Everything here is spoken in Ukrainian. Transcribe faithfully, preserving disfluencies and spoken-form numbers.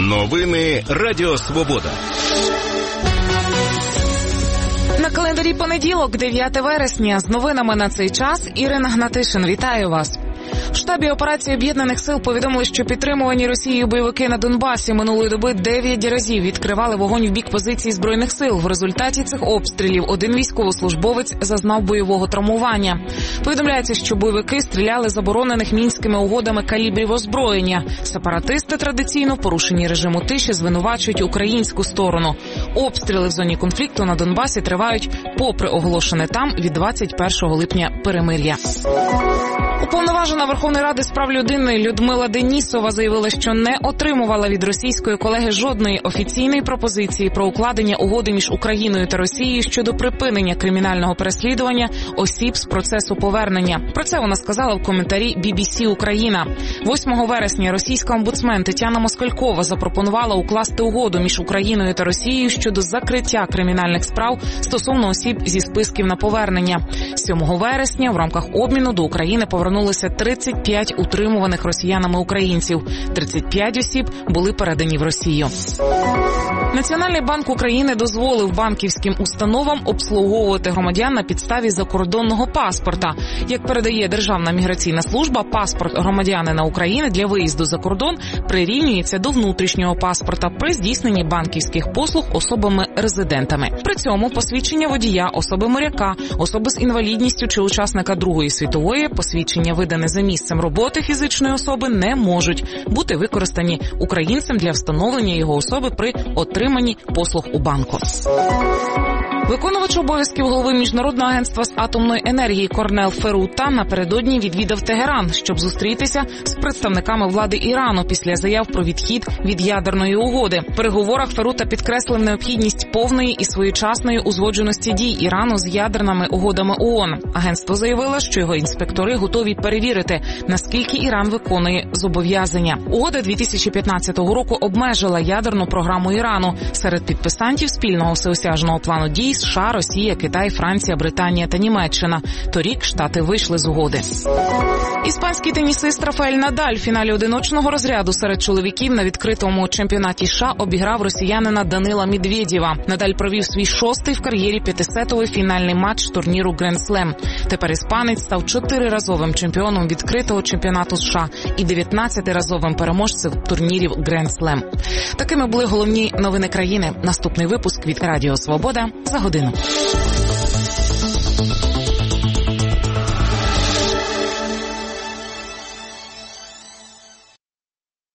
Новини Радіо Свобода. На календарі понеділок, дев'яте вересня. З новинами на цей час Ірина Гнатишин. Вітаю вас. В штабі операції Об'єднаних сил повідомили, що підтримувані Росією бойовики на Донбасі минулої доби дев'ять разів відкривали вогонь в бік позицій Збройних сил. В результаті цих обстрілів один військовослужбовець зазнав бойового травмування. Повідомляється, що бойовики стріляли заборонених мінськими угодами калібрів озброєння. Сепаратисти традиційно в порушенні режиму тиші звинувачують українську сторону. Обстріли в зоні конфлікту на Донбасі тривають попри оголошене там від двадцять першого липня перемир'я. Уповноважена Верховної Ради з прав людини Людмила Денісова заявила, що не отримувала від російської колеги жодної офіційної пропозиції про укладення угоди між Україною та Росією щодо припинення кримінального переслідування осіб з процесу повернення. Про це вона сказала в коментарі бі бі сі Україна. восьмого вересня російська омбудсмен Тетяна Москалькова запропонувала укласти угоду між Україною та Росією щодо закриття кримінальних справ стосовно осіб зі списків на повернення. сьомого вересня в рамках обміну до України повернулися тридцять п'ять утримуваних росіянами українців. тридцять п'ять осіб були передані в Росію. Національний банк України дозволив банківським установам обслуговувати громадян на підставі закордонного паспорта. Як передає Державна міграційна служба, паспорт громадянина України для виїзду за кордон прирівнюється до внутрішнього паспорта при здійсненні банківських послуг особами-резидентами. При цьому посвідчення водія, особи моряка, особи з інвалідністю чи учасника Другої світової, посвідчення видане за місцем роботи фізичної особи, не можуть бути використані українцем для встановлення його особи при отриманні послуг у банку. Виконувач обов'язків голови Міжнародного агентства з атомної енергії Корнел Ферута напередодні відвідав Тегеран, щоб зустрітися з представниками влади Ірану після заяв про відхід від ядерної угоди. В переговорах Ферута підкреслив необхідність повної і своєчасної узгодженості дій Ірану з ядерними угодами ООН. Агентство заявило, що його інспектори готові перевірити, наскільки Іран виконує зобов'язання. Угода дві тисячі п'ятнадцятого року обмежила ядерну програму Ірану. Серед підписантів спільного всеосяжного плану дій США, Росія, Китай, Франція, Британія та Німеччина. Торік Штати вийшли з угоди. Іспанський тенісист Рафаель Надаль в фіналі одиночного розряду серед чоловіків на відкритому чемпіонаті США обіграв росіянина Данила Медведєва. Надаль провів свій шостий в кар'єрі п'ятисетовий фінальний матч турніру Гранд-слем. Тепер іспанець став чотириразовим чемпіоном відкритого чемпіонату США і дев'ятнадцятиразовим переможцем турнірів Гранд-слем. Такими були головні новини країни. Наступний випуск від Радіо Свобода за годину.